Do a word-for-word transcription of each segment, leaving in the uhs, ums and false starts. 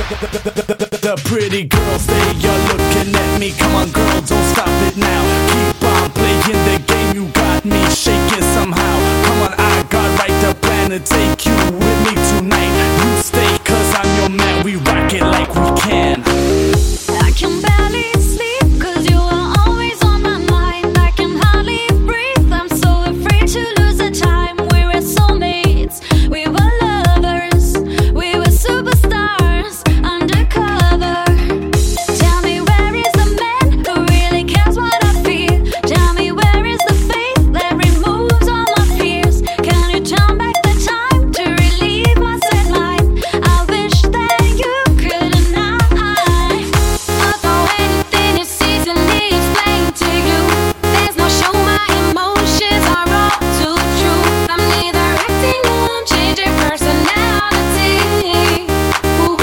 The pretty girls, they are looking at me. Come on girl, don't stop it now. Keep on playing the game, you got me shaking somehow. Come on, I got right the plan to take you with me tonight. You stay cause I'm your man, we rock it like we can. I can barely sleep cause you are always on my mind. I can hardly breathe, I'm so afraid to lose the time. We were soulmates, we were lovers, we were superstars undercover. Tell me where is the man who really cares what I feel? Tell me where is the faith that removes all my fears? Can you turn back the time to relieve my sad mind? I wish that you could deny. Although anything is easily explained to you, there's no show my emotions are all too true. I'm neither acting or changing personality. Ooh.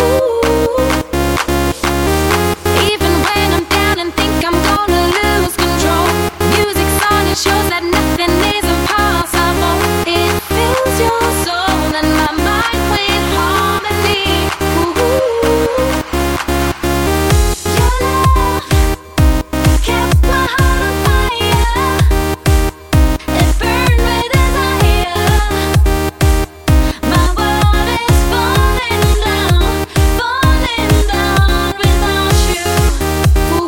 Even when I'm down and think I'm gonna lose control, music's on, it shows that nothing is impossible. It fills your soul and my mind with harmony. Ooh. Your love kept my heart on fire. It burned with desire. My world is falling down, falling down without you. Ooh,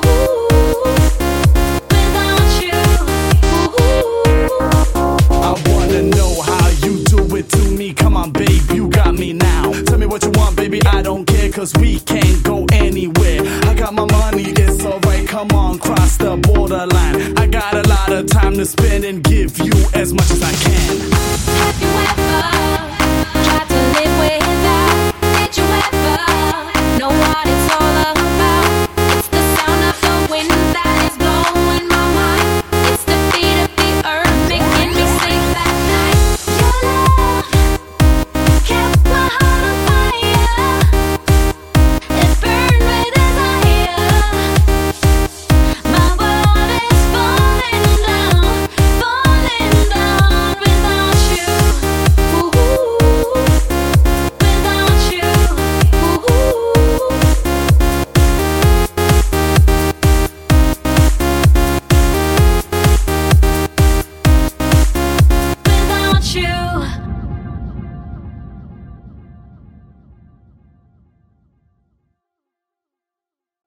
without you. Ooh. I wanna know how you do it to me. Come on babe, you got me now. Tell me what you want baby, I don't care cause we can't go anywhere. I got my money, it's alright, come on, cross the borderline. I got a lot of time to spend and give you as much as I can. Have you ever